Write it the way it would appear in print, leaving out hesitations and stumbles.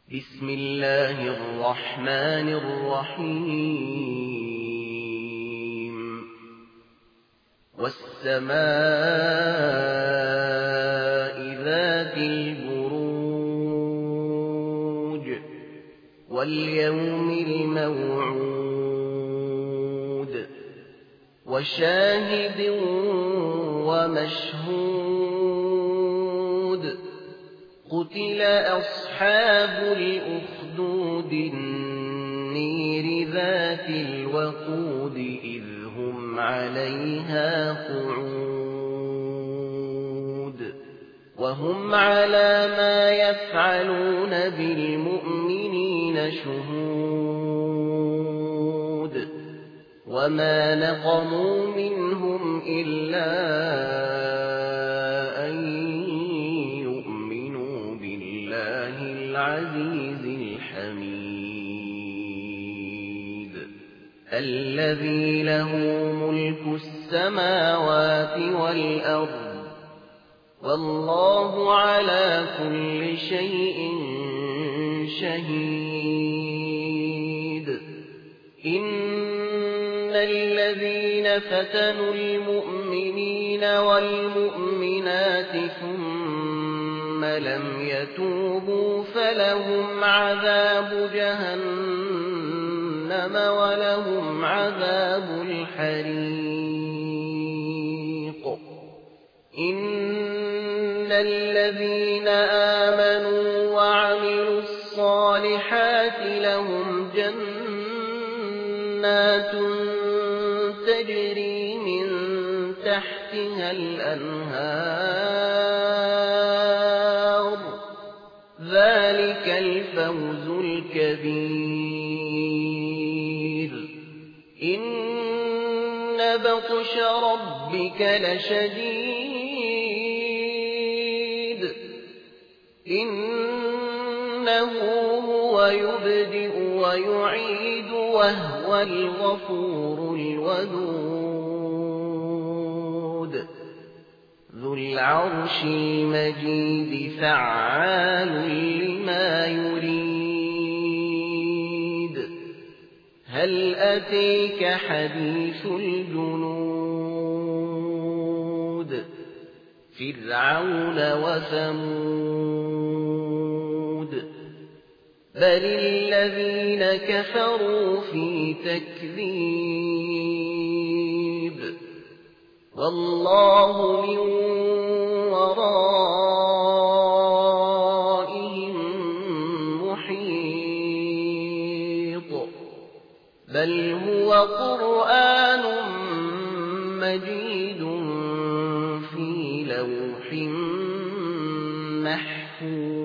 بسم الله الرحمن الرحيم والسماء ذات البروج واليوم الموعود وشاهد ومشهود قتل أصحاب الأخدود النير ذات الوقود إذ هم عليها قعود وهم على ما يفعلون بالمؤمنين شهود وما نقموا منهم إلا أن العزيز الحميد الذي له ملك السماوات والأرض والله على كل شيء شهيد إن الذين فتنوا المؤمنين والمؤمنات ثم لم يتوبوا فلهم عذاب جهنم ولهم عذاب الحريق إن الذين آمنوا وعملوا الصالحات لهم جنات تجري من تحتها الأنهار ذلك الفوز الكبير إن بطش ربك لشديد إنه هو يبدئ ويعيد وهو الغفور الودود ذو العرش المجيد فعال لما يريد هل أتيك حديث الجنود فرعون وثمود بل الذين كفروا في تكذيب والله من ورائهم محيط بل هو قرآن مجيد في لوح محفوظ